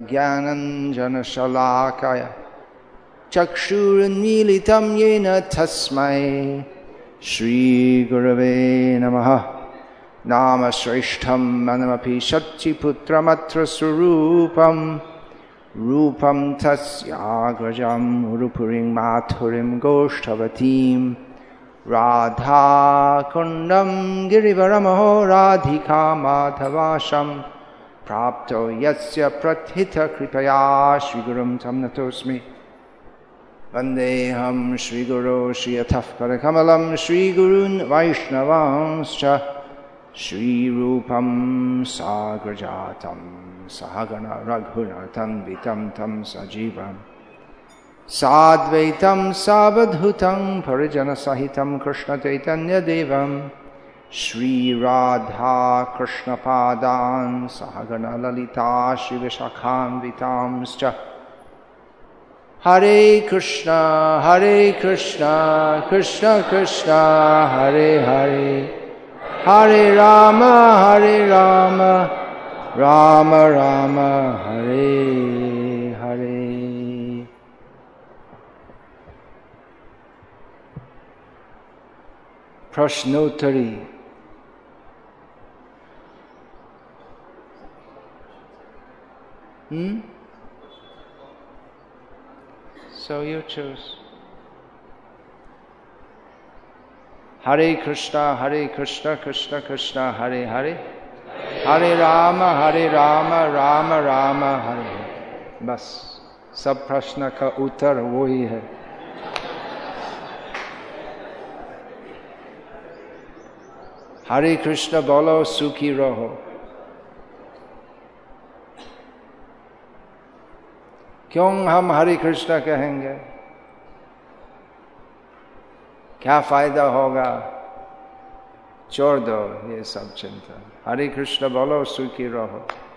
ज्ञानञ्जनशलाकय चक्षुरुन्मीलितं येन तस्मै श्रीगुरवे नमः। नाम श्रेष्ठं मनमपि शच्चिपुत्रमत्र स्वरूपं रूपं तस्याग्रजं रुपुरीं माथुरीं गोष्ठवतीं राधाकुण्डं गिरिवरमहो राधिका माधवाशं प्राप्तो यस्य प्रथितकृपया श्रीगुरुं तं नतोऽस्मि। वन्देऽहं श्रीगुरो श्रीयतः पदकमलं श्रीगुरून् वैष्णवांश्च श्रीरूपं साग्रजातं सहगण रघुनाथान्वितं तं सजीवं साद्वैतं सावधूतं परिजनसहितं कृष्णचैतन्यदेवं श्रीराधा कृष्णपादान् सहगण ललिता श्रीविशाखान्वितांश्च। हरे कृष्णा कृष्ण कृष्ण हरे हरे हरे राम राम राम हरे हरे। प्रश्नोत्तरी। So you choose. Hare Krishna Krishna Krishna Hare Hare Hare Rama Rama Rama Hare Hare। बस सब प्रश्न का उत्तर वही है। हरे कृष्ण बोलो सुखी रहो। क्यों हम हरे कृष्ण कहेंगे? क्या फायदा होगा? छोड़ दो ये सब चिंता। हरे कृष्ण बोलो सुखी रहो।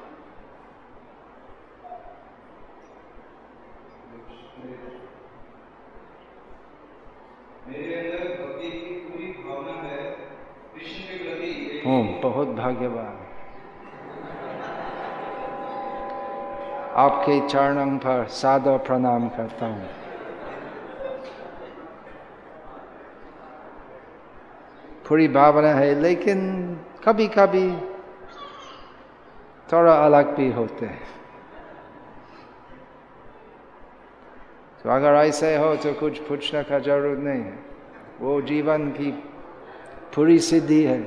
मेरे अंदर भक्ति की पूरी भावना है कृष्ण के प्रति। बहुत भाग्यवान। आपके चरणों पर सादर प्रणाम करता हूँ। पूरी भावना है, लेकिन कभी कभी थोड़ा अलग भी होते हैं। तो अगर ऐसे हो तो कुछ पूछने का जरूरत नहीं है, वो जीवन की पूरी सिद्धि है।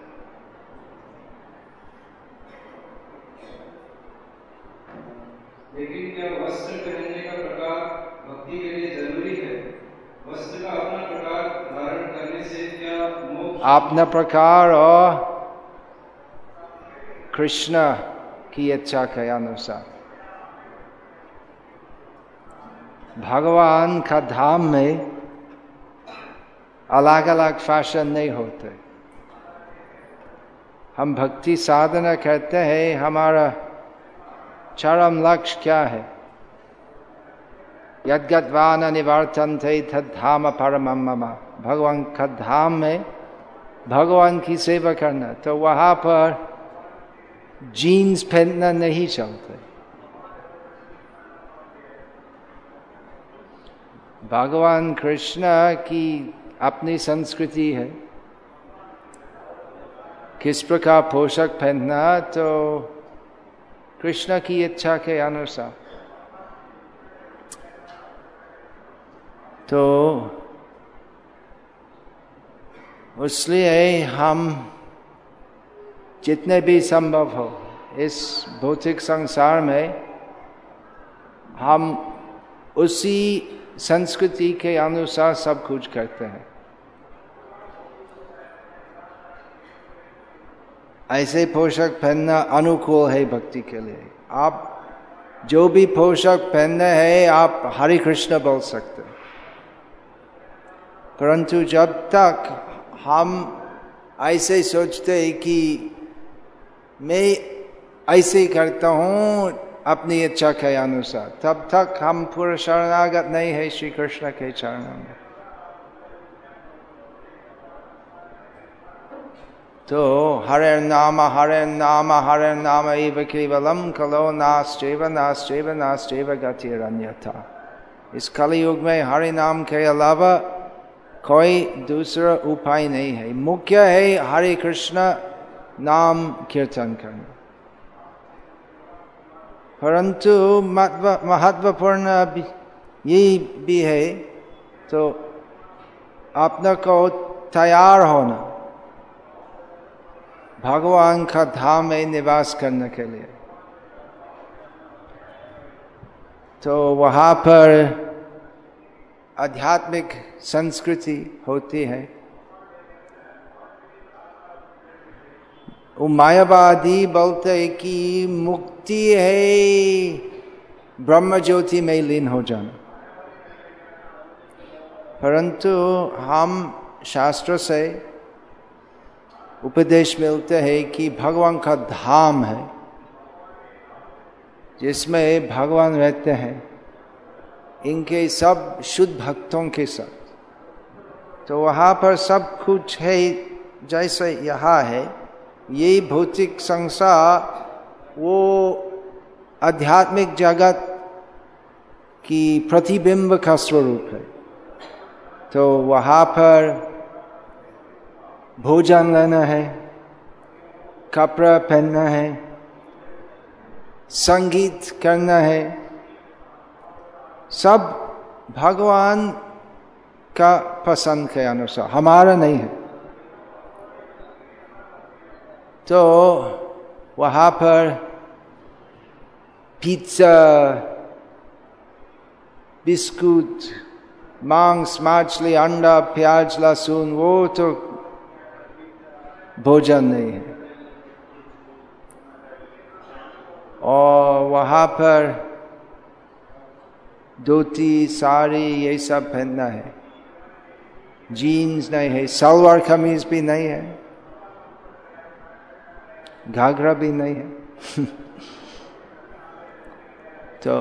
लेकिन क्या वस्त्र पहनने का प्रकार भक्ति के लिए जरूरी है? वस्त्र का अपना प्रकार धारण करने से क्या मोक्ष? अपना प्रकार और कृष्ण की इच्छा के अनुसार। भगवान का धाम में अलग अलग फैशन नहीं होते। हम भक्ति साधना करते हैं, हमारा चरम लक्ष्य क्या है? यद्गत्वा न निवर्तन्ते तद्धाम परमं मम। भगवान का धाम में भगवान की सेवा करना, तो वहाँ पर जीन्स पहनना नहीं चलते। भगवान कृष्ण की अपनी संस्कृति है, किस प्रकार पोशाक पहनना, तो कृष्ण की इच्छा के अनुसार। तो इसलिए हम जितने भी संभव हो इस भौतिक संसार में हम उसी संस्कृति के अनुसार सब कुछ करते हैं। ऐसे पोशाक पहनना अनुकूल है भक्ति के लिए। आप जो भी पोशाक पहनना है आप हरे कृष्ण बोल सकते हैं, परंतु जब तक हम ऐसे सोचते हैं कि मैं ऐसे करता हूँ अपनी इच्छा के अनुसार, तब तक हम पूरा शरणागत नहीं है श्री कृष्ण के चरणों में। तो हरे नाम एव केवलम कलो नास्चैव गतिरन्यथा। इस कलयुग में हरि नाम के अलावा कोई दूसरा उपाय नहीं है। मुख्य है हरे कृष्ण नाम कीर्तन करना। परंतु महत्वपूर्ण ये भी है, तो अपने को तैयार होना भगवान का धाम में निवास करने के लिए। तो वहाँ पर आध्यात्मिक संस्कृति होती है। वो मायावादी बोलते हैं कि मुक्ति है ब्रह्म ज्योति में लीन हो जाना, परंतु हम शास्त्र से उपदेश मिलते हैं कि भगवान का धाम है जिसमें भगवान रहते हैं, इनके सब शुद्ध भक्तों के साथ। तो वहाँ पर सब कुछ है जैसे यहाँ है। ये भौतिक संसार वो आध्यात्मिक जगत की प्रतिबिंब का स्वरूप है। तो वहाँ पर भोजन लेना है, कपड़ा पहनना है, संगीत करना है, सब भगवान का पसंद के अनुसार, हमारा नहीं है। तो वहाँ पर पिज्जा, बिस्कुट, मांस, मछली, अंडा, प्याज, लहसुन, वो तो भोजन नहीं है। और वहाँ पर धोती, साड़ी ये सब पहनना है, जीन्स नहीं है, सलवार कमीज भी नहीं है, घाघरा भी नहीं है। तो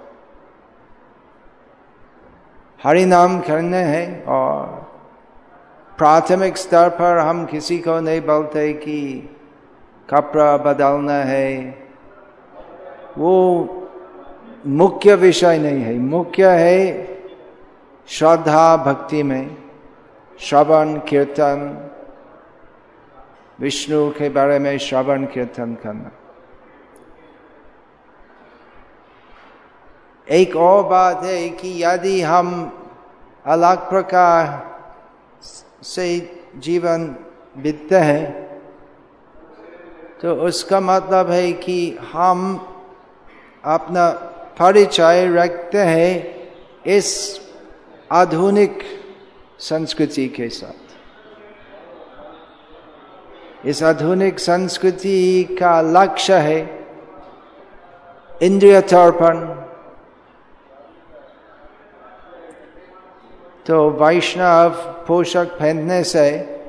हरि नाम करने हैं। और प्राथमिक स्तर पर हम किसी को नहीं बोलते कि कपड़ा बदलना है, वो मुख्य विषय नहीं है। मुख्य है श्रद्धा भक्ति में श्रवण कीर्तन, विष्णु के बारे में श्रवण कीर्तन करना। एक और बात है कि यदि हम अलग प्रकार से जीवन बीतते हैं तो उसका मतलब है कि हम अपना परिचय रखते हैं इस आधुनिक संस्कृति के साथ। इस आधुनिक संस्कृति का लक्ष्य है इंद्रिय तर्पण। तो वैष्णव पोशाक पहनने से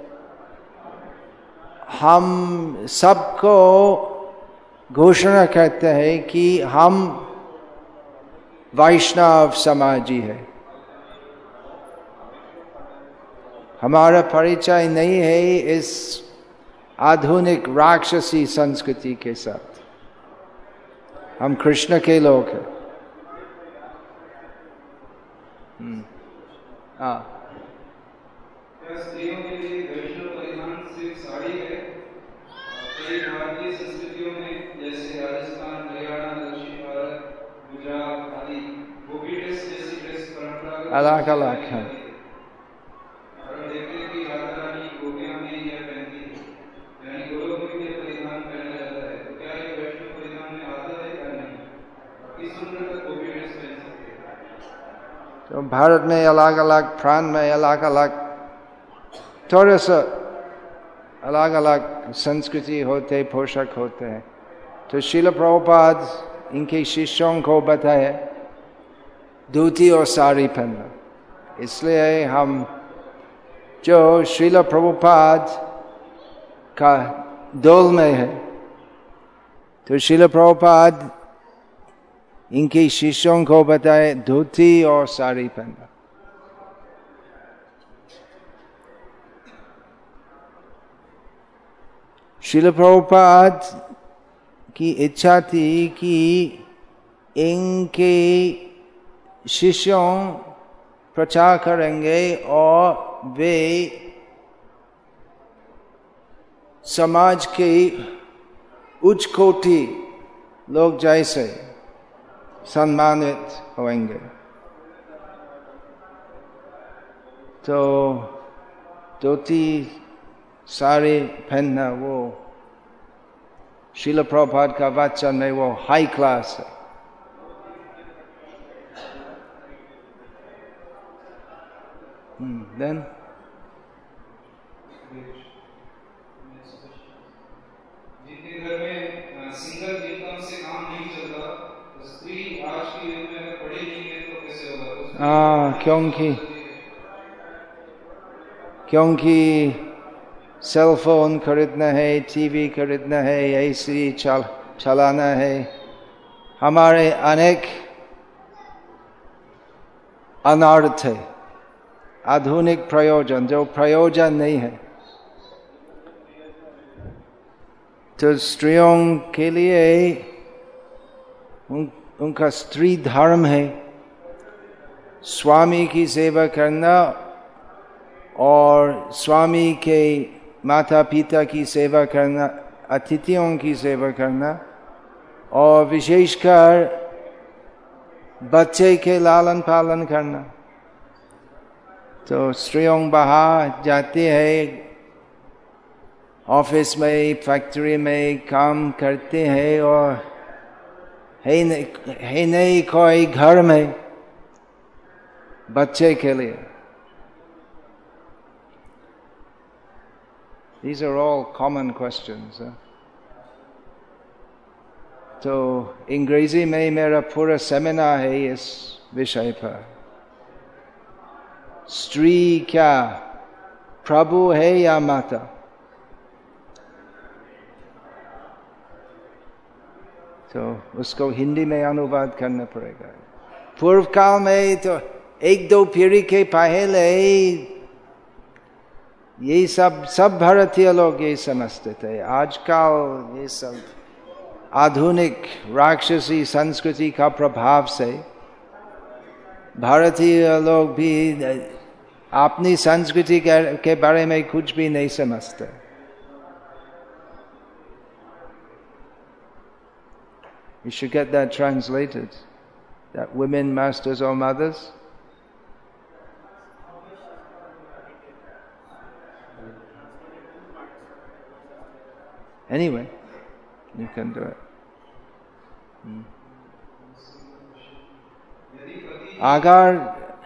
हम सबको घोषणा करते हैं कि हम वैष्णव समाजी है। हमारा परिचय नहीं है इस आधुनिक राक्षसी संस्कृति के साथ। हम कृष्ण के लोग हैं। क्या स्त्रियों के लिए वैष्णव परिधान सिर्फ साड़ी है? कई भारतीय संस्कृतियों में जैसे राजस्थान, हरियाणा, दक्षिण भारत, गुजरात आदि गोपी ड्रेस जैसी ड्रेस परंपरागत अलग अलग है। और देखते हैं कि राधा रानी गोपियां में यह पहनती है, यानी गोलोक में यह परिधान पहना जाता है। तो क्या ये वैष्णव परिधान में आता है या नहीं? किस उम्र तक गोपी ड्रेस पहन सकते हैं? तो भारत में अलग अलग प्रांत में अलग अलग थोड़ा सा अलग अलग संस्कृति होते, पोशाक होते हैं। तो श्रील प्रभुपाद इनके शिष्यों को बताया धोती और साड़ी पहनना। इसलिए हम जो श्रील प्रभुपाद का दौल में है, तो श्रील प्रभुपाद इनके शिष्यों को बताए धोती और साड़ी पहनना। श्रील प्रभुपाद की इच्छा थी कि इनके शिष्यों प्रचार करेंगे और वे समाज के उच्च कोटि लोग जैसे सम्मानित होंगे। तो धोती साड़ी पहनना वो श्रील प्रभुपाद का वचन में वो हाई क्लास है। Then जिनके घर में सिंगल इनकम से काम नहीं चलता, तो स्त्री आज की युग में अगर पढ़ी नहीं है तो कैसे होगा? क्योंकि सेल फोन खरीदना है, टीवी खरीदना है, एसी चलाना है, हमारे अनेक अनर्थ है, आधुनिक प्रयोजन जो प्रयोजन नहीं है। तो स्त्रियों के लिए उनका स्त्री धर्म है स्वामी की सेवा करना और स्वामी के माता पिता की सेवा करना, अतिथियों की सेवा करना और विशेषकर बच्चे के लालन पालन करना। तो स्त्रियों बाहर जाते हैं, ऑफिस में फैक्ट्री में काम करते हैं और है नहीं कोई घर में बच्चे के लिए। These are all common questions. तो अंग्रेजी में मेरा पूरा सेमिनार है इस विषय पर। स्त्री क्या प्रभु है या माता? तो उसको हिंदी में अनुवाद करना पड़ेगा। पूर्व काल में तो एक दो पीढ़ी के पहले ये सब भारतीय लोग ये समझते थे। आजकल ये सब आधुनिक राक्षसी संस्कृति का प्रभाव से भारतीय लोग भी अपनी संस्कृति के बारे में कुछ भी नहीं समझते। You should get that translated, that women masters or mothers. Anyway, you can do it. अगर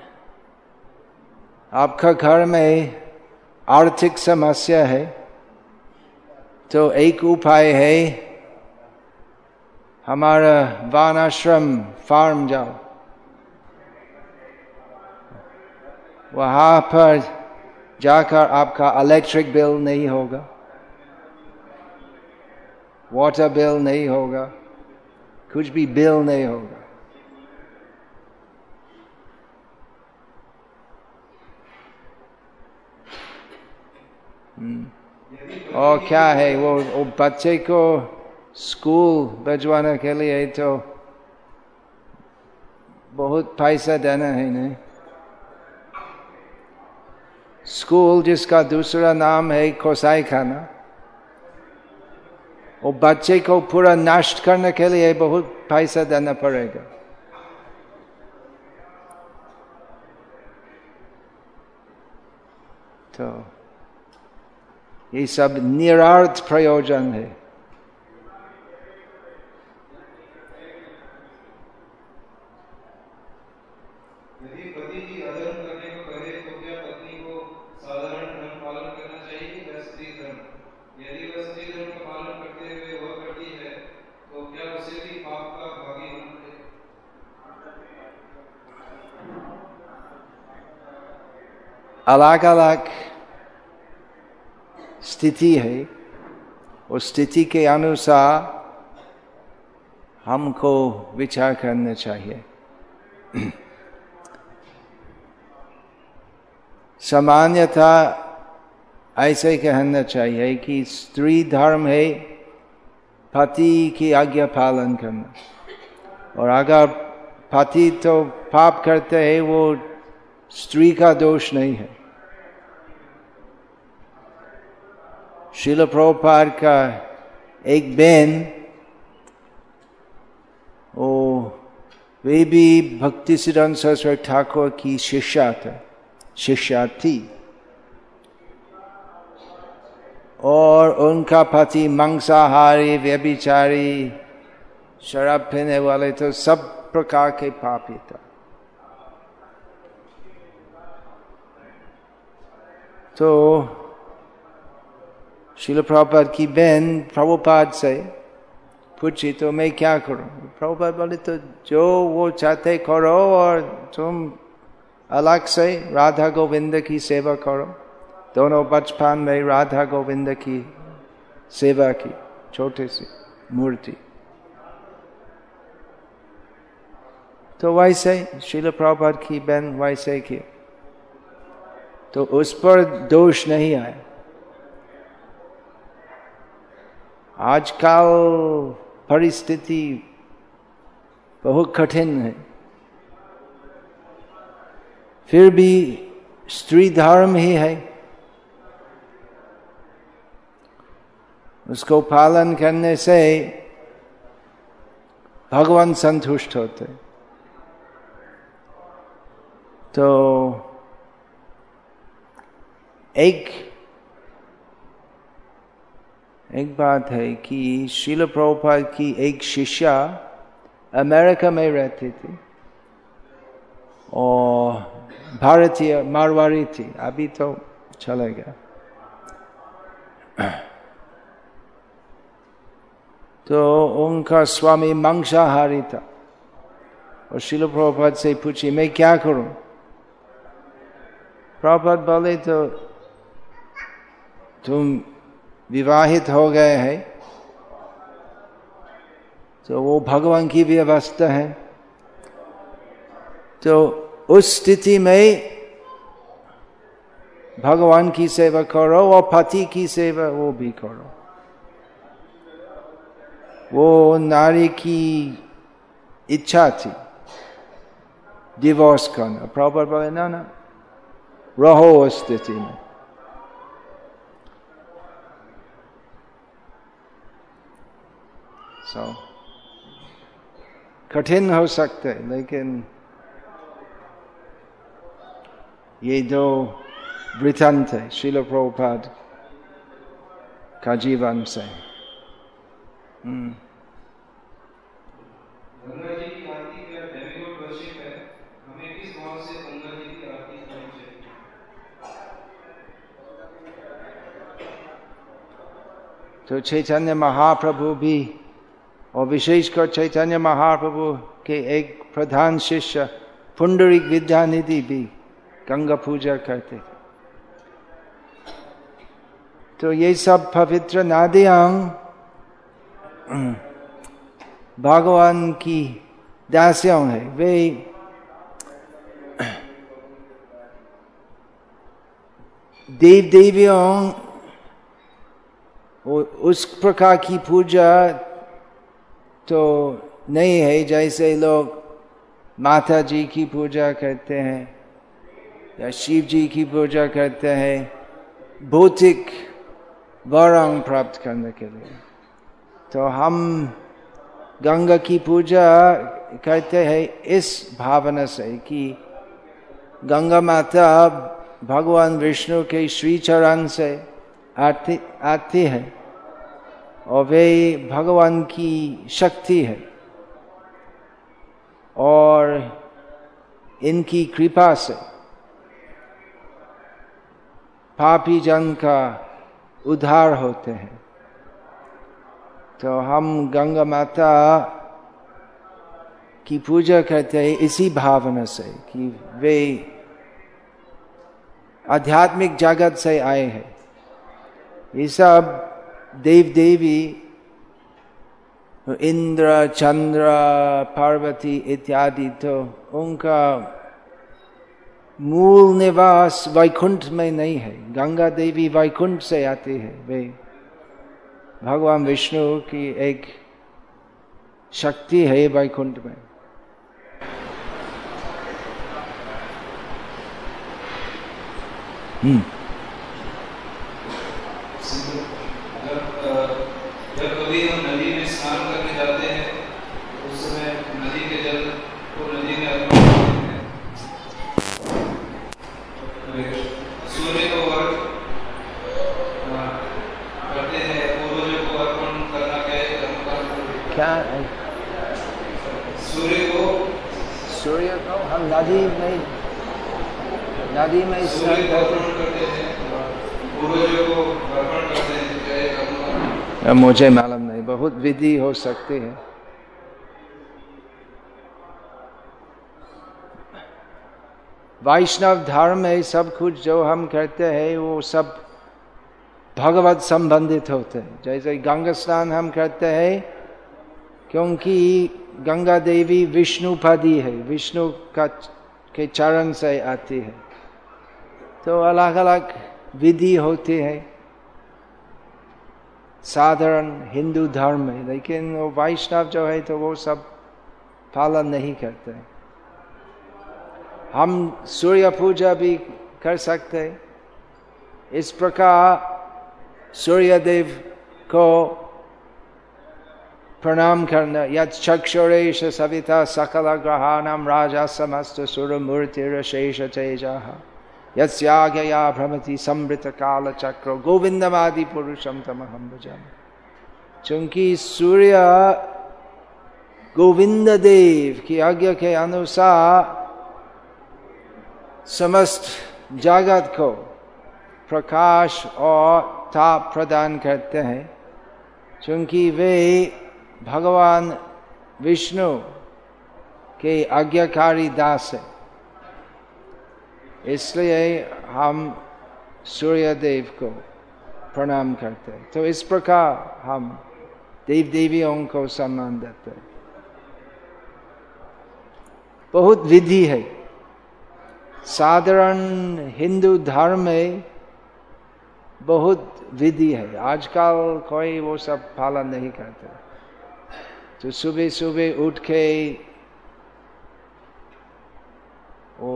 आपका घर में आर्थिक समस्या है तो एक उपाय है, हमारा वानाश्रम फार्म जाओ, वहां पर जाकर आपका इलेक्ट्रिक बिल नहीं होगा, वाटर बिल नहीं होगा, कुछ भी बिल नहीं होगा। और क्या है वो बच्चे को स्कूल भिजवाने के लिए तो बहुत पैसा देना है नहीं। स्कूल जिसका दूसरा नाम है कोसाई खाना, वो बच्चे को पूरा नष्ट करने के लिए बहुत पैसा देना पड़ेगा। तो ये सब निरार्थ प्रयोजन है। यदि पति की अधर्म करने को कहे तो क्या पत्नी को साधारण धर्म पालन करना चाहिए या स्त्री धर्म? यदि वह स्त्री धर्म का पालन करते हुए वह करती है तो क्या उसे भी पाप का भागी होना चाहिए? अलग अलग स्थिति है, उस स्थिति के अनुसार हमको विचार करना चाहिए। सामान्यतः ऐसे कहना चाहिए कि स्त्री धर्म है पति की आज्ञा पालन करना, और अगर पति तो पाप करते हैं वो स्त्री का दोष नहीं है। श्रील प्रभुपाद का एक बहन, वे भी भक्ति सिद्धांत सरस्वती ठाकुर की शिष्या थी, और उनका पति मांसाहारी, व्यभिचारी, शराब पीने वाले, तो सब प्रकार के पापी था। तो श्रील प्रभुपाद की बहन प्रभुपाद से पूछी तो मैं क्या करूं? प्रभुपाद बोले तो जो वो चाहते करो, और तुम अलग से राधा गोविंद की सेवा करो। दोनों बचपन में राधा गोविंद की सेवा की, छोटी सी मूर्ति। तो वैसे श्रील प्रभुपाद की बहन वैसे की, तो उस पर दोष नहीं आया। आजकल परिस्थिति बहुत कठिन है, फिर भी स्त्री धर्म ही है, उसको पालन करने से भगवान संतुष्ट होते। तो एक बात है कि श्रील प्रभुपाद की एक शिष्या अमेरिका में रहती थी और भारतीय मारवाड़ी थी, अभी तो चला गया। तो उनका स्वामी मांसाहारी था, और श्रील प्रभुपाद से पूछी मैं क्या करूं? प्रभुपाद बोले तो तुम विवाहित हो गए हैं, तो वो भगवान की व्यवस्था है, तो उस स्थिति में भगवान की सेवा करो और पति की सेवा वो भी करो। वो नारी की इच्छा थी डिवोर्स करना। प्रभुपाद बोले ना रहो उस स्थिति में। कठिन हो सकते, लेकिन ये दो वृत्तांत है श्रील प्रभुपाद का जीवन से। गंगा जी की आरती का डेमिगॉड वर्शिप है, हमें किस भाव से गंगा जी की आरती करनी चाहिए? तो चैतन्य महाप्रभु भी, और विशेषकर चैतन्य महाप्रभु के एक प्रधान शिष्य पुंडरीक विद्यानिधि भी गंगा पूजा करते थे। तो ये सब पवित्र नदियां भगवान की दासियां है। वे देव देवियों उस प्रकार की पूजा तो नहीं है जैसे लोग माता जी की पूजा करते हैं या शिव जी की पूजा करते हैं भौतिक वरदान प्राप्त करने के लिए। तो हम गंगा की पूजा करते हैं इस भावना से कि गंगा माता भगवान विष्णु के श्री चरण से आती है और वे भगवान की शक्ति है, और इनकी कृपा से पापी जन का उद्धार होते हैं। तो हम गंगा माता की पूजा करते हैं इसी भावना से कि वे आध्यात्मिक जगत से आए हैं। ये सब देव देवी इंद्र चंद्र पार्वती इत्यादि तो उनका मूल निवास वैकुंठ में नहीं है। गंगा देवी वैकुंठ से आती है, वे भगवान विष्णु की एक शक्ति है वैकुंठ में। जब कभी हम नदी में स्नान करने जाते हैं उस समय नदी के जल को नदी में अर्पण करते हैं, सूर्य को अर्घ करते हैं, पूर्वजों को अर्पण करना क्या है? सूर्य को हम नदी में स्नान करते हैं, पूर्वजों को अर्पण करते हैं। मुझे मालूम नहीं, बहुत विधि हो सकती है। वैष्णव धर्म में सब कुछ जो हम करते हैं वो सब भगवत संबंधित होते हैं। जैसे गंगा स्नान हम करते हैं क्योंकि गंगा देवी विष्णुपदी है, विष्णु के चरण से आती है, तो अलग अलग विधि होती है साधारण हिंदू धर्म में। लेकिन वो वैष्णव जो है तो वो सब पालन नहीं करते। हम सूर्य पूजा भी कर सकते। इस प्रकार सूर्य देव को प्रणाम करना। यत् चक्षुरेश सविता सकल ग्रहाणां राजा समस्त सुरमूर्तिरशेष तेजः यस्याज्ञया भ्रमति संवृत काल चक्र गोविंदमादि पुरुषम तमहं भजामि। चूंकि सूर्य गोविंद देव की आज्ञा के अनुसार समस्त जगत को प्रकाश और ताप प्रदान करते हैं, चूंकि वे भगवान विष्णु के आज्ञाकारी दास है, इसलिए हम सूर्य देव को प्रणाम करते हैं। तो इस प्रकार हम देव देवियों को सम्मान देते हैं। बहुत विधि है साधारण हिंदू धर्म में, बहुत विधि है। आजकल कोई वो सब पालन नहीं करते। तो सुबह सुबह उठ के वो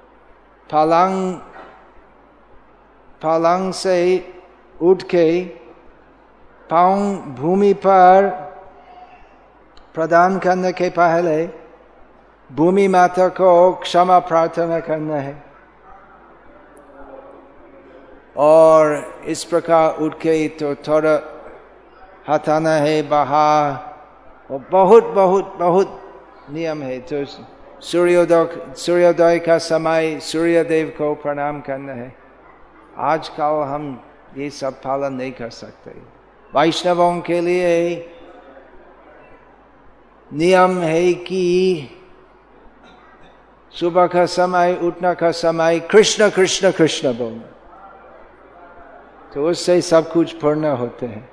पलंग से उठ के पाँव भूमि पर प्रदान करने के पहले भूमि माता को क्षमा प्रार्थना करना है, और इस प्रकार उठ के तो थोड़ा हटाना है बाहर, और बहुत बहुत बहुत नियम है। तो सूर्योदय का समय सूर्य देव को प्रणाम करना है। आजकल हम ये सब पालन नहीं कर सकते। वैष्णवों के लिए नियम है कि सुबह का समय, उठने का समय कृष्ण कृष्ण कृष्ण बोलना, तो उससे सब कुछ पूर्ण होते हैं।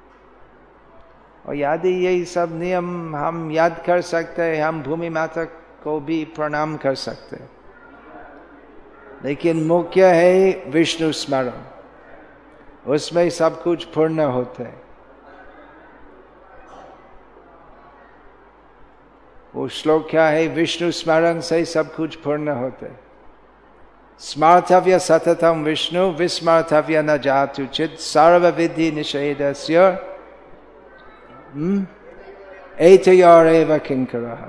और यदि यही सब नियम हम याद कर सकते हैं, हम भूमि माता को भी प्रणाम कर सकते हैं। लेकिन मुख्य है विष्णु स्मरण, उसमें सब कुछ पूर्ण होते हैं। वो श्लोक क्या है? विष्णु स्मरण से सब कुछ पूर्ण होते। स्मर्तव्य सततम विष्णु विस्मर्तव्य न जातु चित सर्व विधि निषेधस्य एतयोरेव किंकरः।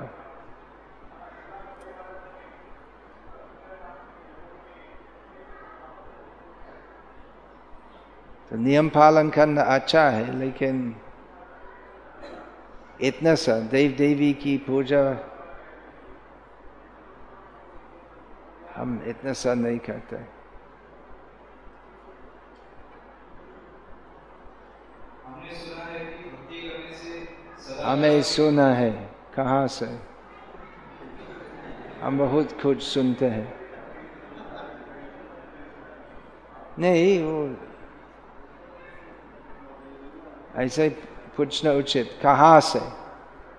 तो नियम पालन करना अच्छा है, लेकिन इतना सा देव देवी की पूजा हम इतना सा नहीं करते। हमें सुना है, कहाँ से? हम बहुत कुछ सुनते हैं। नहीं, वो ऐसे पूछना उचित, कहाँ से,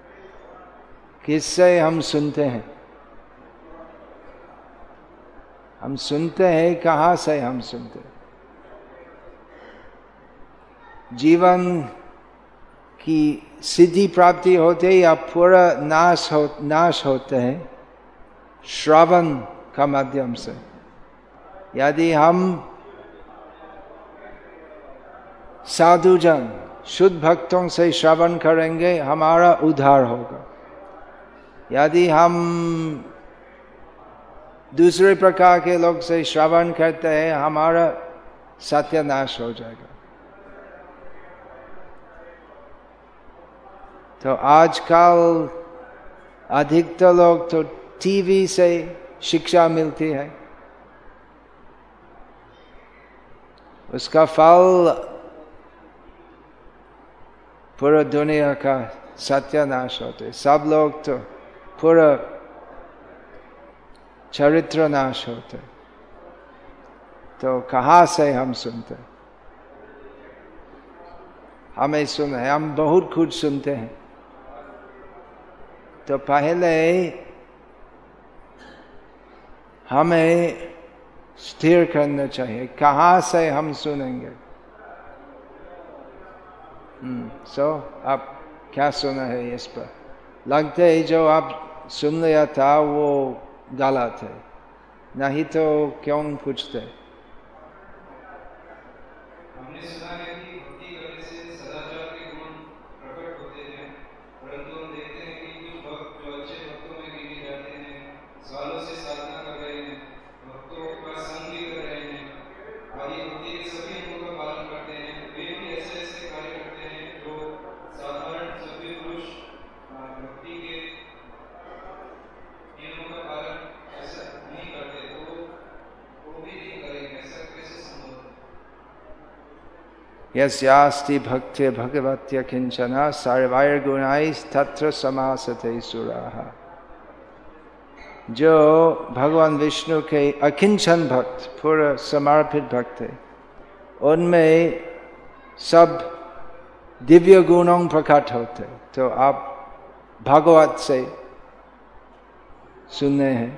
किससे हम सुनते हैं? हम सुनते हैं, कहाँ से हम सुनते हैं? जीवन की सिद्धि प्राप्ति होते या पूरा नाश होते हैं श्रवण का माध्यम से। यदि हम साधुजन शुद्ध भक्तों से श्रवण करेंगे हमारा उद्धार होगा। यदि हम दूसरे प्रकार के लोग से श्रवण करते हैं हमारा सत्यानाश हो जाएगा। तो आजकल अधिकतर लोग तो टीवी से शिक्षा मिलती है, उसका फल पूरा दुनिया का सत्यानाश होते। सब लोग तो पूरा चरित्र नाश होते। तो कहाँ से हम सुनते? हमें सुने, हम बहुत कुछ सुनते हैं। तो पहले हमें स्थिर करना चाहिए कहाँ से हम सुनेंगे। आप क्या सुना है इस पर? लगता है जो आप सुन लिया था वो गलत है, नहीं तो क्यों पूछते? हमने सुना है कि भक्ति करने से सदाचार के गुण प्रकट होते हैं, परंतु हम देखते हैं कि कुछ भक्त जो अच्छे भक्तों में गिने जाते हैं, सालों से साधना कर रहे हैं, भक्तों का संग भी कर रहे हैं, आदि भक्ति के सभी नियमों का पालन करते हैं, वे भी ऐसे ऐसे कार्य करते हैं जो साधारण सभ्य पुरुष भक्ति के नियमों का पालन ऐसा नहीं करते, तो वो भी नहीं करेंगे। ऐसा कैसे संभव है? यस्यास्ति भक्ति भगवत्य किंचन सर्वैर्गुणैस्तत्र समासते सुराः। जो भगवान विष्णु के अकिंचन भक्त, पूरा समर्पित भक्त है, उनमें सब दिव्य गुणों प्रकट होते। तो आप भागवत से सुनने हैं।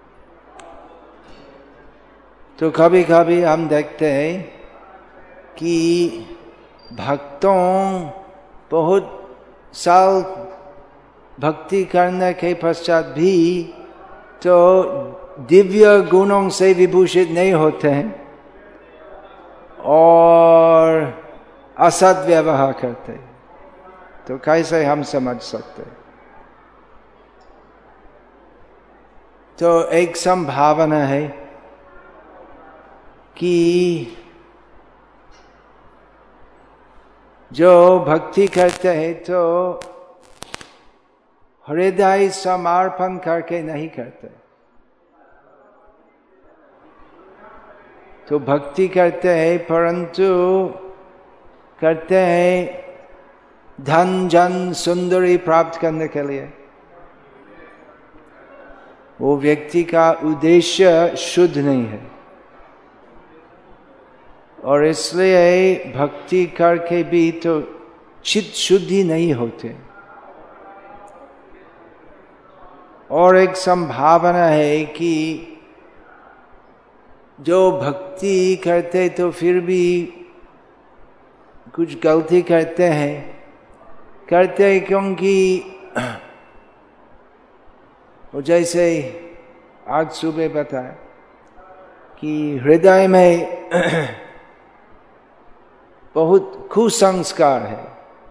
तो कभी कभी हम देखते हैं कि भक्तों बहुत साल भक्ति करने के पश्चात भी तो दिव्य गुणों से विभूषित नहीं होते हैं और असद व्यवहार करते हैं। तो कैसे हम समझ सकते? तो एक संभावना है कि जो भक्ति करते हैं तो हृदय समर्पण करके नहीं करते। तो भक्ति करते हैं परंतु करते हैं धन जन सुंदरी प्राप्त करने के लिए। वो व्यक्ति का उद्देश्य शुद्ध नहीं है और इसलिए भक्ति करके भी तो चित्त शुद्धि नहीं होते। और एक संभावना है कि जो भक्ति करते तो फिर भी कुछ गलती करते हैं क्योंकि वो जैसे आज सुबह बताया कि हृदय में बहुत कुसंस्कार है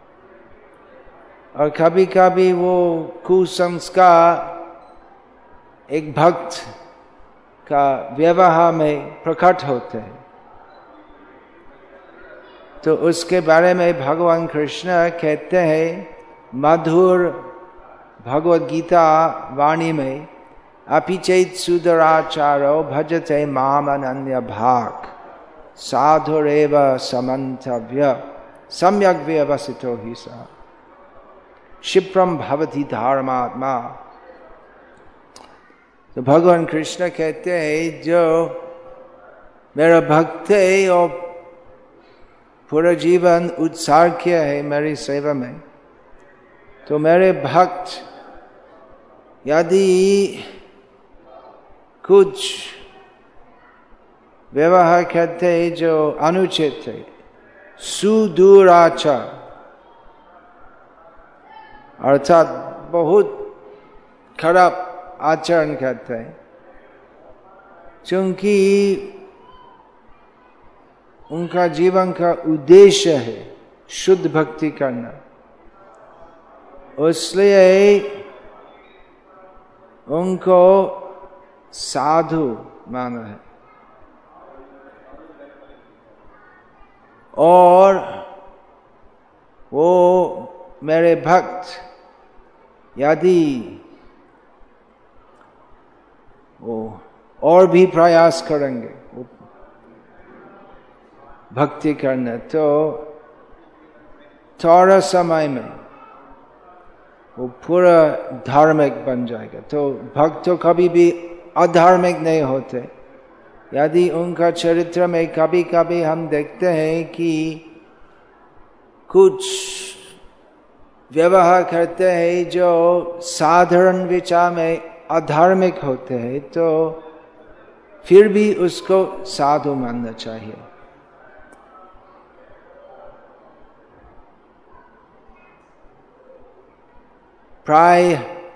और कभी कभी वो कुसंस्कार एक भक्त का व्यवहार में प्रकट होते हैं। तो उसके बारे में भगवान कृष्ण कहते हैं मधुर भगवद गीता वाणी में, अपि चेत सुदराचारो भजते माम अनन्य भाग साधुरेव समन्तव्य सम्यक व्यवसितो हि सः क्षिप्रम भवति धर्मात्मा। तो भगवान कृष्ण कहते हैं जो मेरा भक्त है और पूरा जीवन उत्सर्ग्य है मेरी सेवा में, तो मेरे भक्त यदि कुछ व्यवहार करते जो अनुचित है, सुदुराचार अर्थात बहुत खराब आचरण करते हैं, क्योंकि उनका जीवन का उद्देश्य है शुद्ध भक्ति करना, इसलिए उनको साधु माना है। और वो मेरे भक्त यदि वो और भी प्रयास करेंगे वो भक्ति करने, तो थोड़ा समय में वो पूरा धार्मिक बन जाएगा। तो भक्त तो कभी भी अधार्मिक नहीं होते। यदि उनका चरित्र में कभी कभी हम देखते हैं कि कुछ व्यवहार करते हैं जो साधारण विचार में अधार्मिक होते हैं, तो फिर भी उसको साधु मानना चाहिए। प्राय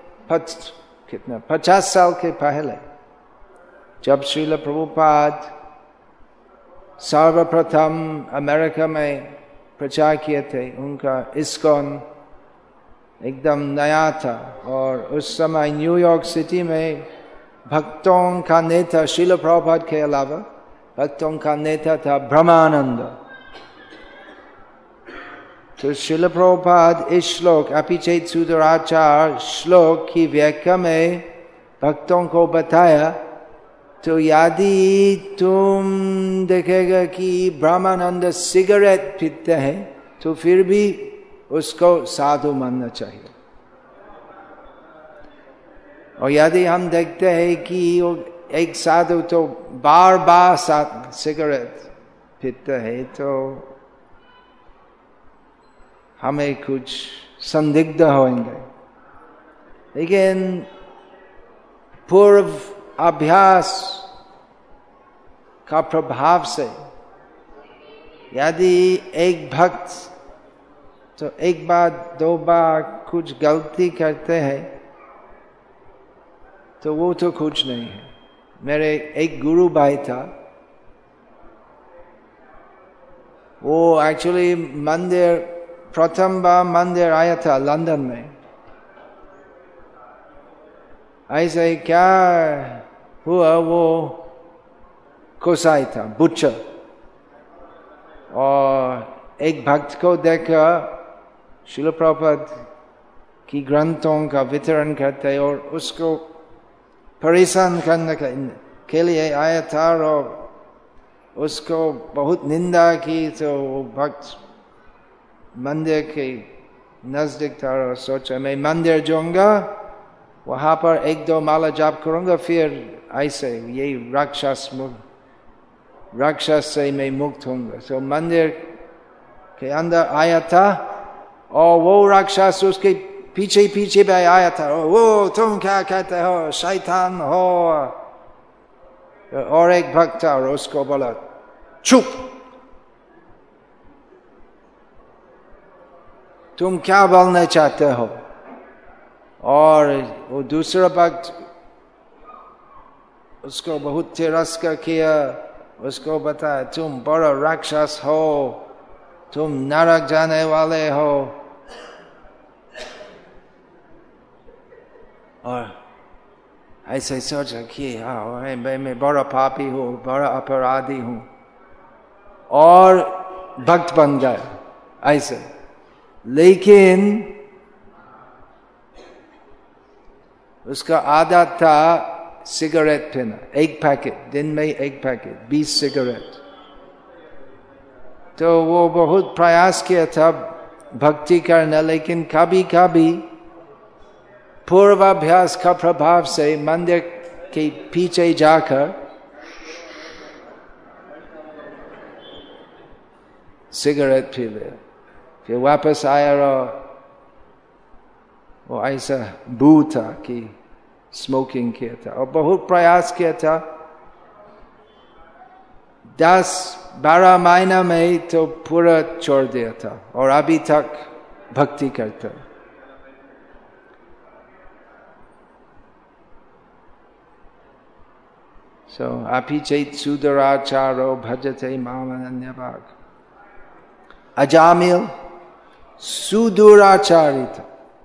50 साल के पहले जब श्रील प्रभुपाद सर्वप्रथम अमेरिका में प्रचार किए थे, उनका इस्कॉन एकदम नया था, और उस समय न्यूयॉर्क सिटी में भक्तों का नेता श्रील प्रभुपाद के अलावा भक्तों का नेता था ब्रह्मानंद। तो श्रील प्रभुपाद इस श्लोक अपि चेत् सुदुराचार श्लोक की व्याख्या में भक्तों को बताया, तो यदि तुम देखेगा कि ब्रह्मानंद सिगरेट पीते हैं तो फिर भी उसको साधु मानना चाहिए। और यदि हम देखते हैं कि वो एक साधु तो बार बार सिगरेट पीते हैं, तो हमें कुछ संदिग्ध होंगे। लेकिन पूर्व अभ्यास का प्रभाव से यदि एक भक्त तो एक बार दो बार कुछ गलती करते हैं तो वो तो कुछ नहीं है। मेरे एक गुरु भाई था, वो एक्चुअली प्रथम बार मंदिर आया था लंदन में। ऐसे क्या हुआ, वो कोसाई था, बुच्चर, और एक भक्त को देखा श्रील प्रभुपाद की ग्रंथों का वितरण करते और उसको परेशान करने के लिए आया था, और उसको बहुत निंदा की। तो वो भक्त मंदिर के नजदीक था और सोचा मैं मंदिर जाऊंगा, वहां पर एक दो माला जाप करूंगा, फिर ऐसे यही राक्षस से मैं मुक्त होऊंगा। तो मंदिर के अंदर आया था और वो राक्षस उसके पीछे पीछे भी आया था, वो तुम क्या कहते हो, शैतान हो। और एक भक्त था और उसको बोला चुप, तुम क्या बोलना चाहते हो। और वो दूसरा भक्त उसको बहुत तिरस्कार किया, उसको बताया तुम बड़ा राक्षस हो, तुम नरक जाने वाले हो। और ऐसे सोचा कि हाँ मैं बड़ा पापी हूँ, बड़ा अपराधी हूँ, और भक्त बन गया ऐसे। लेकिन उसका आदत था सिगरेट पीना, एक पैकेट दिन में, एक पैकेट 20 सिगरेट। तो वो बहुत प्रयास किया था भक्ति करना, लेकिन कभी कभी पूर्वाभ्यास का प्रभाव से मंदिर के पीछे जाकर सिगरेट पी लिया, फिर वापस आया और वो ऐसा बू था कि स्मोकिंग किया था, और बहुत प्रयास किया था। 10-12 महीना में तो पूरा छोड़ दिया था और अभी तक भक्ति करता। अपि चैत सुदुराचारो भजते माम अनन्यभाग। अजामिल सुदुराचारी था,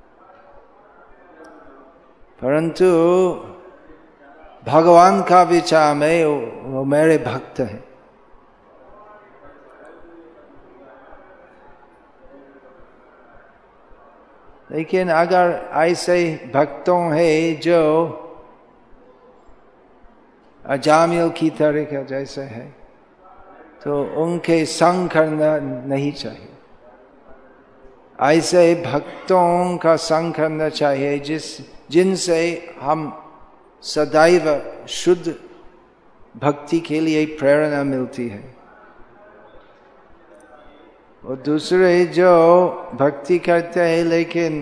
परंतु भगवान का विचार में वो मेरे भक्त हैं। लेकिन अगर ऐसे भक्तों है जो अजामिल की तरह जैसे है, तो उनके संग करना नहीं चाहिए। ऐसे भक्तों का संग करना चाहिए जिनसे हम सदैव शुद्ध भक्ति के लिए प्रेरणा मिलती है। और दूसरे जो भक्ति करते हैं लेकिन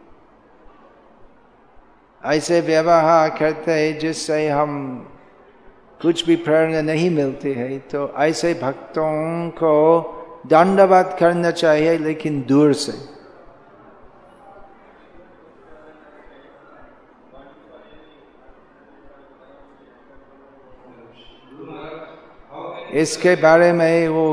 ऐसे व्यवहार करते हैं जिससे हम कुछ भी प्रेरणा नहीं मिलती है, तो ऐसे भक्तों को दंडवत करना चाहिए, लेकिन दूर से। इसके बारे में वो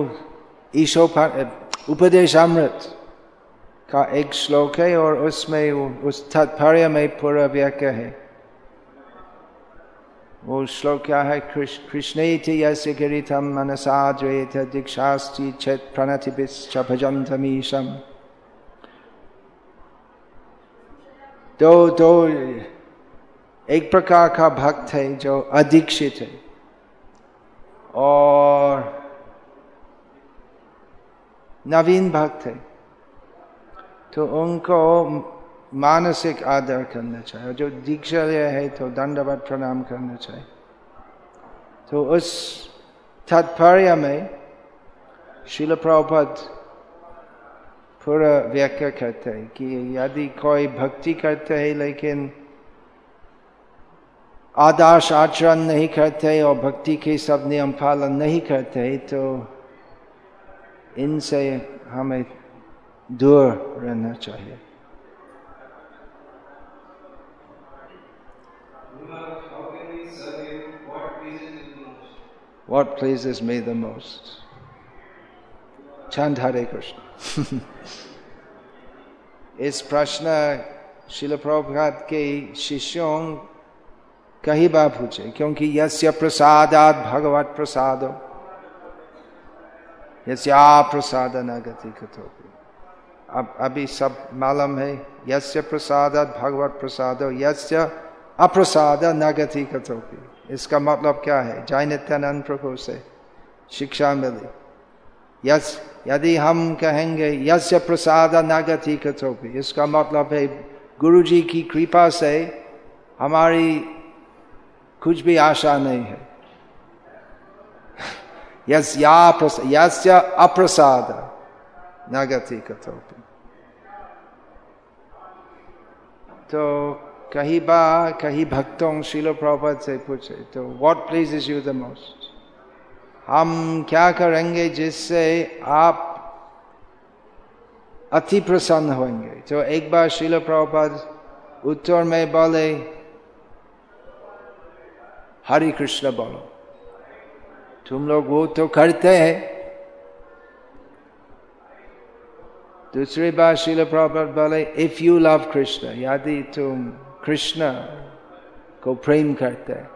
उपदेशामृत का एक श्लोक है और उसमें उस तात्पर्य में पूरा व्याख्या है। वो श्लोक क्या है? कृष्णेति यस्य गिरितं मनसा द्वेत दीक्षास्ति चेत् प्रणतिभिश्च भजन्तमीशम्। तो एक प्रकार का भक्त है जो अदीक्षित है और नवीन भक्त है, तो उनको मानसिक आदर करना चाहिए। जो दीक्षा लिया है तो दंडवत प्रणाम करना चाहिए। तो उस तात्पर्य में श्रील प्रभुपाद पूरा व्याख्या करते हैं कि यदि कोई भक्ति करते है लेकिन आदर्श आचरण नहीं करते और भक्ति के सब नियम पालन नहीं करते, तो इनसे हमें दूर रहना चाहिए। What pleases me the most? Chant Hare Krishna। इस प्रश्न श्रील प्रभुपाद के शिष्यों कई बार पूछे, क्योंकि यस्य प्रसादात् भगवत प्रसादो यस्या प्रसाद न गति कतोपि। अब अभी सब मालूम है, यस्य प्रसादात् भगवत प्रसादो यस्य अप्रसाद न गति कतोपि। इसका मतलब क्या है? जय नित्यानंद प्रभु से शिक्षा मिली। यदि हम कहेंगे यस्य प्रसाद न गति कतोपि, इसका मतलब है गुरु जी की कृपा से हमारी कुछ भी आशा नहीं है। यस्य अप्रसाद न गति कतोपि। तो कहीं भक्तों श्रील प्रभुपाद से पूछे, तो what pleases you the most? हम क्या करेंगे जिससे आप अति प्रसन्न होंगे? तो एक बार श्रील प्रभुपाद उत्तर में बोले, हरे कृष्ण बोलो। तुम लोग वो तो करते हैं। दूसरी बार श्रील प्रभुपाद बोले, इफ यू लव कृष्ण, यदि तुम कृष्ण को प्रेम करते हैं,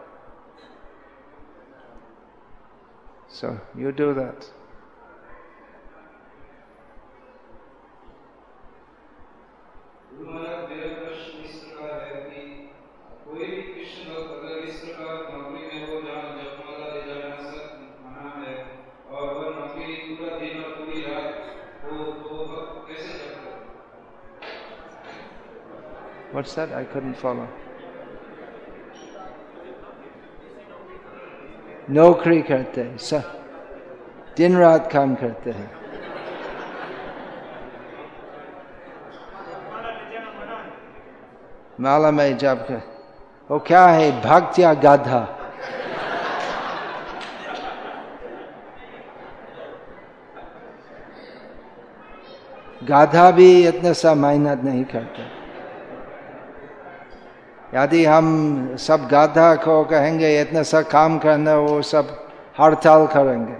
so you do that। मेरा प्रश्न इस प्रकार है कि कोई भी कृष्ण भक्त अगर इस प्रकार नौकरी में हो जहाँ जपमाला ले जाना सब मना है और वह नौकरी पूरा दिन और पूरी रात हो, तो भक्त कैसे जपता है? What's that? I couldn't follow। नौकरी करते हैं, सर दिन रात काम करते हैं। माला में जब कर, वो क्या है? भक्त या गाधा? गाधा भी इतना सा मेहनत नहीं करता। यदि हम सब गाधा को कहेंगे इतना सा काम करना, वो सब हड़ताल करेंगे।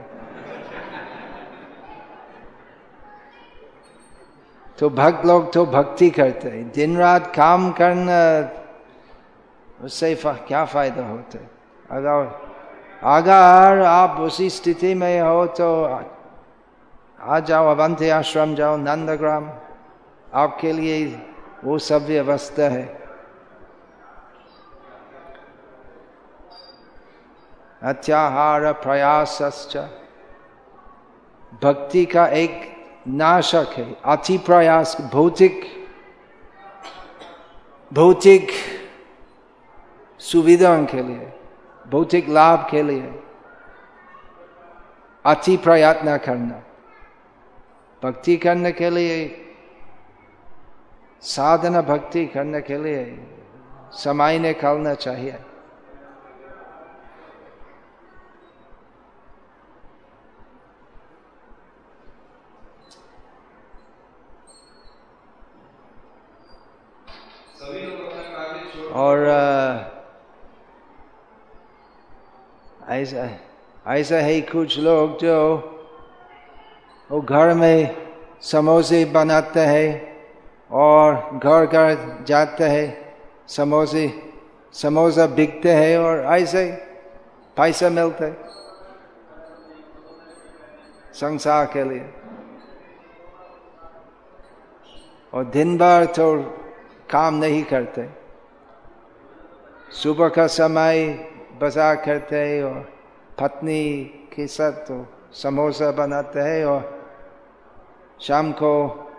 तो भक्त लोग तो भक्ति करते हैं, दिन रात काम करना, उससे क्या फायदा होता है। अगर आप उसी स्थिति में हो तो आ जाओ, अवंती आश्रम जाओ, नंदग्राम, आपके लिए वो सब व्यवस्था है। अत्याहार प्रयासश्च भक्ति का एक नाशक है। अति प्रयास भौतिक सुविधाओं के लिए, भौतिक लाभ के लिए अति प्रयत्न करना। भक्ति करने के लिए, साधना भक्ति करने के लिए समय निकालना चाहिए। और ऐसा है कुछ लोग जो वो घर में समोसे बनाते हैं और घर घर जाते हैं, समोसा बिकते हैं और ऐसे पैसा मिलता है संसार के लिए। और दिन भर तो काम नहीं करते, सुबह का समय बाजार करते हैं और पत्नी के साथ तो समोसा बनाते हैं और शाम को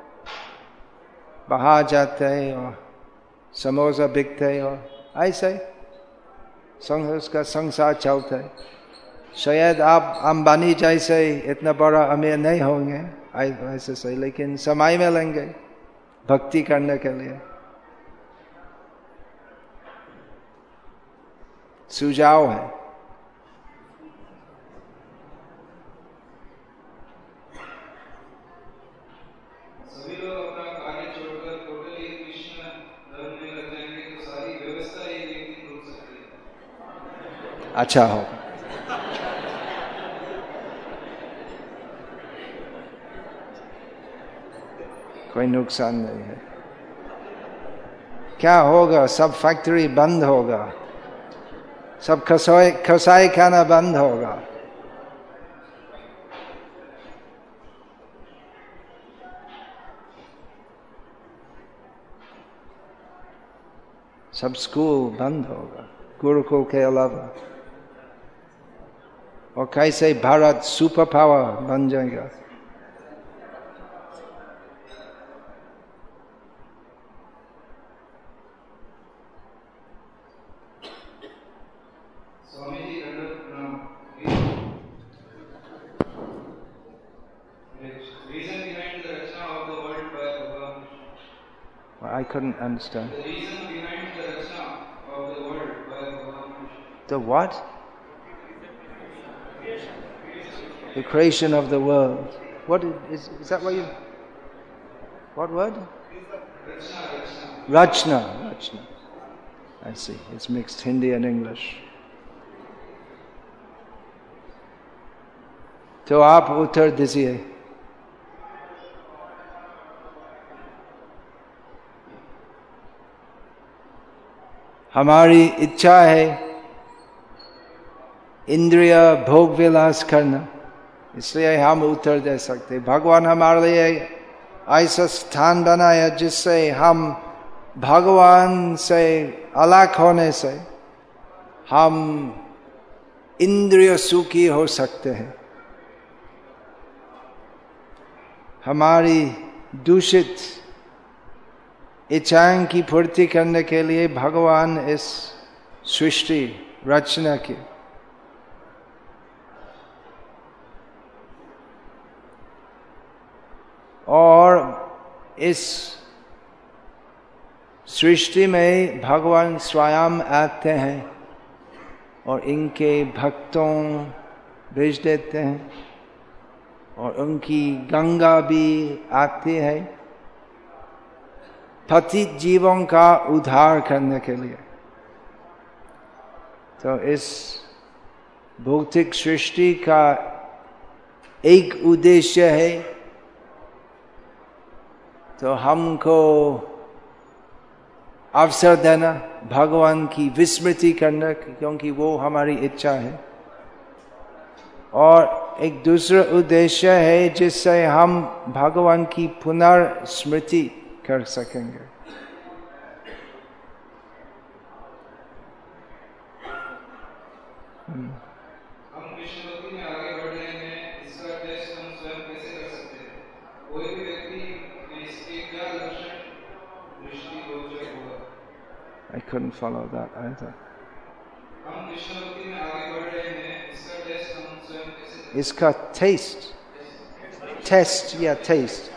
बाहर जाते हैं और समोसा बिकते हैं और ऐसे उसका संसार चलता है। शायद आप अंबानी जैसे इतना बड़ा अमीर नहीं होंगे ऐसे सही, लेकिन समय मिलेंगे भक्ति करने के लिए। सुझाव है। सभी लोग अपना कार्य छोड़कर टोटली कृष्ण धर्म में लग जाएंगे तो सारी व्यवस्था एक दिन रुक सकती है। अच्छा होगा। कोई नुकसान नहीं है। क्या होगा? सब फैक्ट्री बंद होगा, सब कसाई खाना बंद होगा। सब स्कूल बंद होगा गुरुकुल के अलावा। और कैसे भारत सुपर पावर बन जाएगा। I couldn't understand. The reason behind the rachna of the world by Bhagavan. The what? The creation of the world. What is that what you... What word? Rachna. Rachna. I see. It's mixed Hindi and English. तो आप उत्तर दीजिए। हमारी इच्छा है इंद्रिय भोग विलास करना, इसलिए हम उत्तर दे सकते। भगवान हमारे लिए ऐसा स्थान बनाया जिससे हम भगवान से अलग होने से हम इंद्रिय सुखी हो सकते हैं। हमारी दूषित इच्छाओं की पूर्ति करने के लिए भगवान इस सृष्टि रचना की। और इस सृष्टि में भगवान स्वयं आते हैं और इनके भक्तों भेज देते हैं और उनकी गंगा भी आती है पतित जीवों का उद्धार करने के लिए। तो इस भौतिक सृष्टि का एक उद्देश्य है, तो हमको अवसर देना, भगवान की विस्मृति करना, क्योंकि वो हमारी इच्छा है। और एक दूसरा उद्देश्य है जिससे हम भगवान की पुनर्स्मृति कर सकेंगे। हम कृष्ण भक्ति में आगे बढ़ रहे हैं, इसका टेस्ट हम स्वयं कैसे कर सकते हैं? कोई भी व्यक्ति में इसके क्या लक्षण दृष्टिगोचर होगा? I couldn't follow that either. हम कृष्ण भक्ति में आगे बढ़ रहे हैं, इसका टेस्ट हम स्वयं कैसे कर इसका टेस्ट या टेस्ट,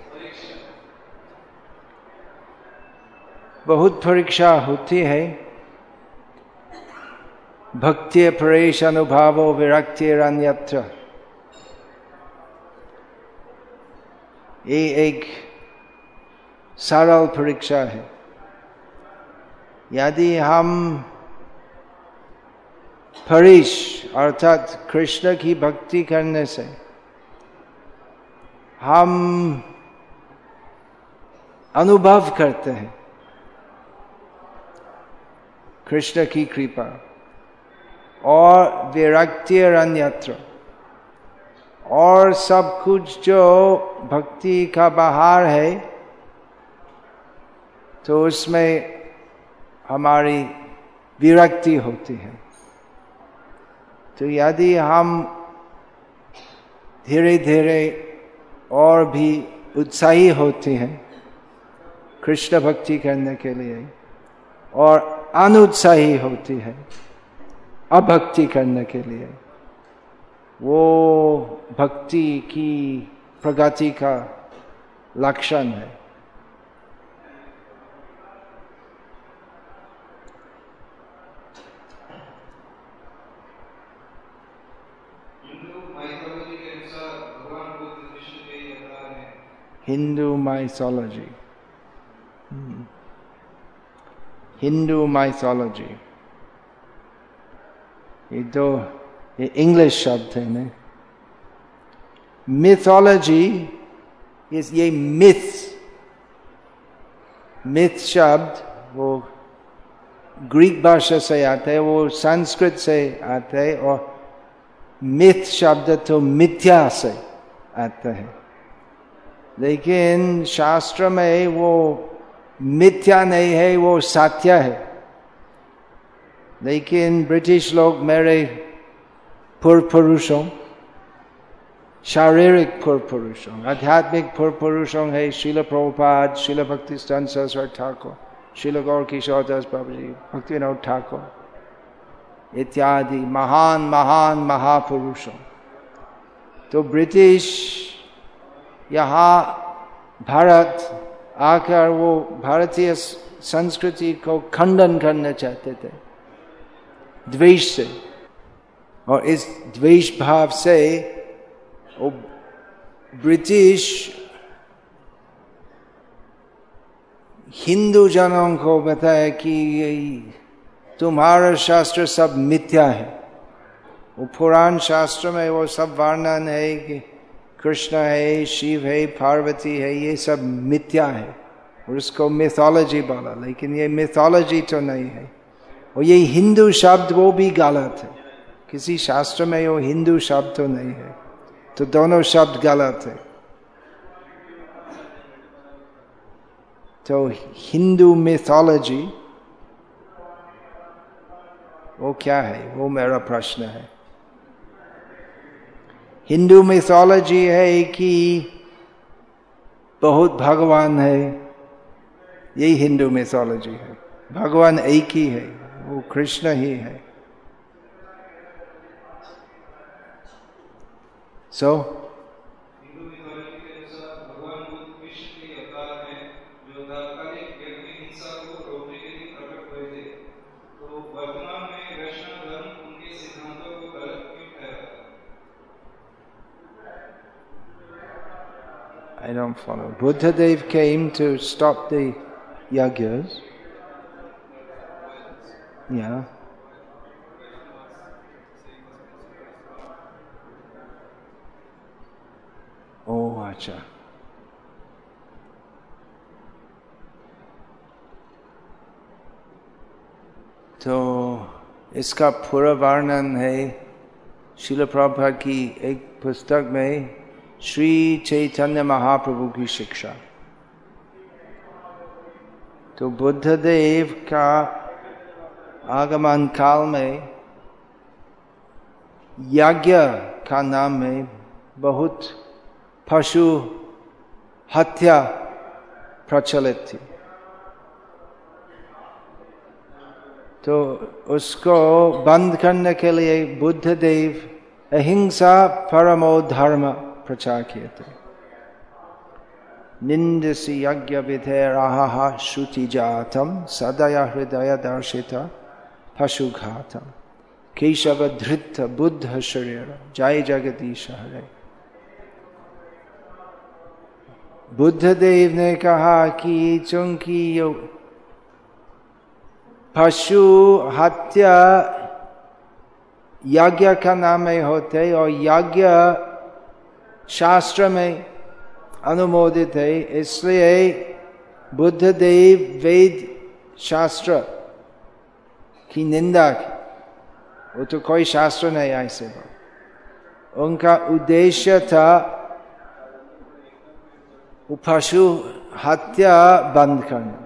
बहुत परीक्षा होती है। भक्ति परेश अनुभावो विरक्तिरन्यत्र, ये एक सरल परीक्षा है। यदि हम परेश अर्थात कृष्ण की भक्ति करने से हम अनुभव करते हैं कृष्ण की कृपा, और विरक्तिरन्यत्र, और सब कुछ जो भक्ति का बाहर है तो उसमें हमारी विरक्ति होती है। तो यदि हम धीरे धीरे और भी उत्साही होते हैं कृष्ण भक्ति करने के लिए, और अनुत्साही होती है अभक्ति करने के लिए, वो भक्ति की प्रगति का लक्षण है। हिंदू माइथोलॉजी, हिंदू माइथोलॉजी, ये इंग्लिश शब्द है ना। मिथोलॉजी, ये मिथ शब्द वो ग्रीक भाषा से आता है, वो संस्कृत से आता है, और मिथ शब्द तो मिथ्या से आता है। लेकिन शास्त्र में वो मिथ्या नहीं है, वो सत्य है। लेकिन ब्रिटिश लोग मेरे पूर्व पुरुषों, शारीरिक पूर्व पुरुषों, आध्यात्मिक पूर्व पुरुषों है श्रील प्रभुपाद, श्रील भक्तिसिद्धांत सरस्वती ठाकुर, श्रील गौर किशोर दास बाबा जी, भक्तिविनोद ठाकुर इत्यादि महान महान महापुरुषों। तो ब्रिटिश यहाँ भारत आकर वो भारतीय संस्कृति को खंडन करना चाहते थे द्वेष से, और इस द्वेष भाव से वो ब्रिटिश हिंदू जनों को बताया कि तुम्हारा शास्त्र सब मिथ्या है। वो पुराण शास्त्र में वो सब वर्णन है कि कृष्ण है, शिव है, पार्वती है, ये सब मिथ्या है, और उसको मिथोलॉजी बोला। लेकिन ये मिथोलॉजी तो नहीं है, और ये हिंदू शब्द वो भी गलत है। किसी शास्त्र में वो हिंदू शब्द तो नहीं है, तो दोनों शब्द गलत है। तो हिंदू मिथोलॉजी वो क्या है, वो मेरा प्रश्न है। हिंदू मिथोलॉजी है कि बहुत भगवान है, यही हिंदू मिथोलॉजी है। भगवान एक ही है, वो कृष्ण ही है। हिंदू मिथोलॉजी के अनुसार भगवान बुद्ध कृष्ण के अवतार हैं, जो तात्कालिक व्यक्ति हिंसा को रोकने के लिए प्रकट हुए थे। तो वर्तमान में वैष्णव धर्म उनके सिद्धांतों को गलत क्यों ठहराता है? I don't follow. Buddhadev came to stop the Yagyas. Yeah. Oh, अच्छा. तो इसका पूरा वर्णन है श्रील प्रभुपाद की एक पुस्तक में, श्री चैतन्य महाप्रभु की शिक्षा। तो बुद्धदेव का आगमन काल में यज्ञ का नाम में बहुत पशु हत्या प्रचलित थी। तो उसको बंद करने के लिए बुद्धदेव अहिंसा परमो धर्म प्रचार किए थे। निंदसी यज्ञ विधेराहा श्रुति जातम सदया हृदय दर्शिता पशुघातम केशव धृत बुद्ध शरीर जय जगदीश हरे। बुद्धदेव ने कहा कि चूंकि पशु हत्या यज्ञ का नाम में होते और यज्ञ शास्त्र में अनुमोदित है, इसलिए बुद्धदेव वेद शास्त्र की निंदा की। वो तो कोई शास्त्र नहीं ऐसे। उनका उद्देश्य था पशु हत्या बंद करना।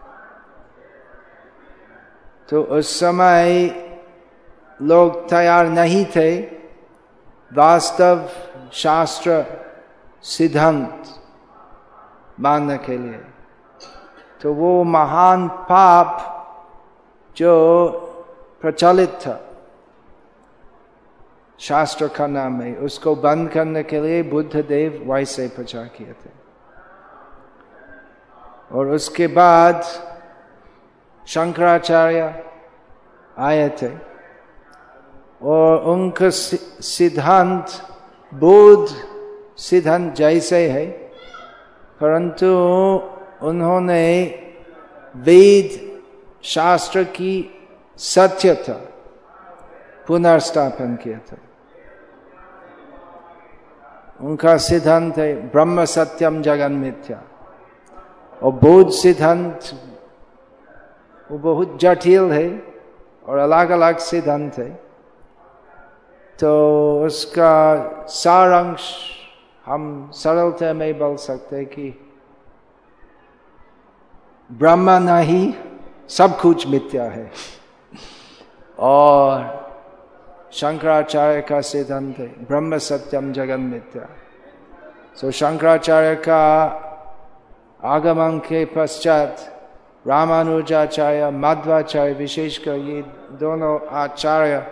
तो उस समय लोग तैयार नहीं थे वास्तव शास्त्र सिद्धांत मानने के लिए। तो वो महान पाप जो प्रचलित था शास्त्र का नाम में, उसको बंद करने के लिए बुद्धदेव वैसे प्रचार किए थे। और उसके बाद शंकराचार्य आए थे और उनका सिद्धांत बौद्ध सिद्धांत जैसे है, परंतु उन्होंने वेद शास्त्र की सत्यता पुनर्स्थापन किया था। उनका सिद्धांत है ब्रह्म सत्यम जगन मिथ्या। और बौद्ध सिद्धांत वो बहुत जटिल है और अलग अलग सिद्धांत है। तो उसका सारांश हम सरलता में बोल सकते हैं कि ब्रह्म नहीं, सब कुछ मिथ्या है। और शंकराचार्य का सिद्धांत है ब्रह्म सत्यम जगन मिथ्या। सो शंकराचार्य का आगमन के पश्चात रामानुजाचार्य, मध्वाचार्य, विशेषकर ये दोनों आचार्य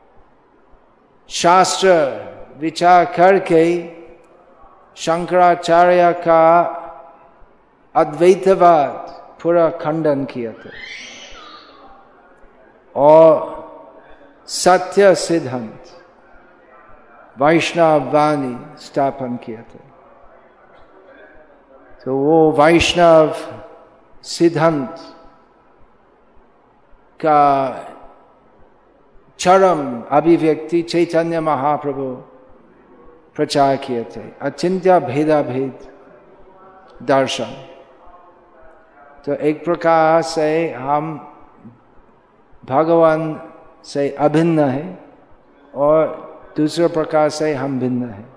शास्त्र विचार करके शंकराचार्य का अद्वैतवाद पूरा खंडन किया था और सत्य सिद्धांत वैष्णव वाणी स्थापन किया था। तो वो वैष्णव सिद्धांत का चरम अभिव्यक्ति चैतन्य महाप्रभु प्रचार किए थे, अचिंत्य भेदाभेद दर्शन। तो एक प्रकार से हम भगवान से अभिन्न है और दूसरे प्रकार से हम भिन्न है।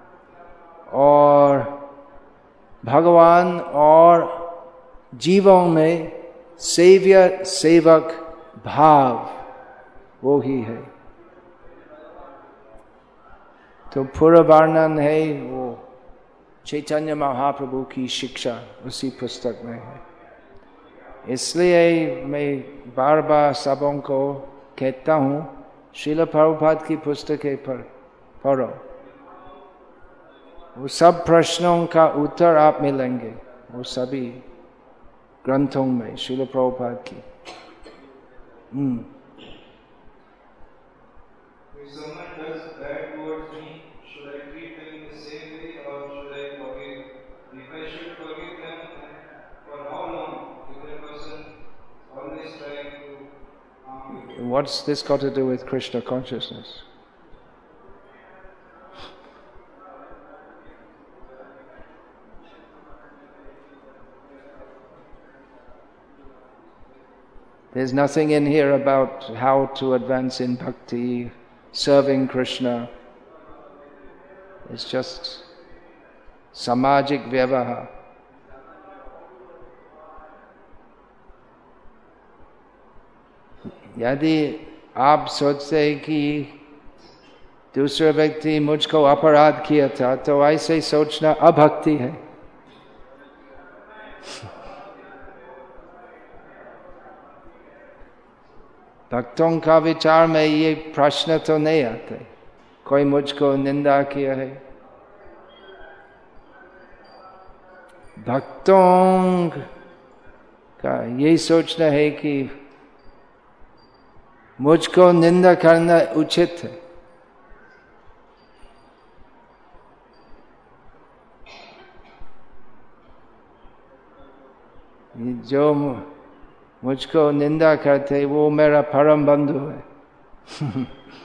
और भगवान और जीवों में सेव्य सेवक भाव वो ही है। तो पूरा वर्णन है वो चैतन्य महाप्रभु की शिक्षा उसी पुस्तक में है। इसलिए मैं बार बार सबों को कहता हूँ श्रील प्रभुपाद की पुस्तकें पढ़ो। वो सब प्रश्नों का उत्तर आप मिलेंगे वो सभी ग्रंथों में श्रील प्रभुपाद की। what's this got to do with Krishna consciousness? There's nothing in here about how to advance in bhakti, serving Krishna. It's just samajik vyavahar. यदि आप सोचते हैं कि दूसरा व्यक्ति मुझको अपराध किया था तो ऐसे सोचना अभक्ति है। भक्तों का विचार में ये प्रश्न तो नहीं आते कोई मुझको निंदा किया है। भक्तों का यही सोचना है कि मुझको निंदा करना उचित है। जो मुझको निंदा करते वो मेरा परम बंधु है।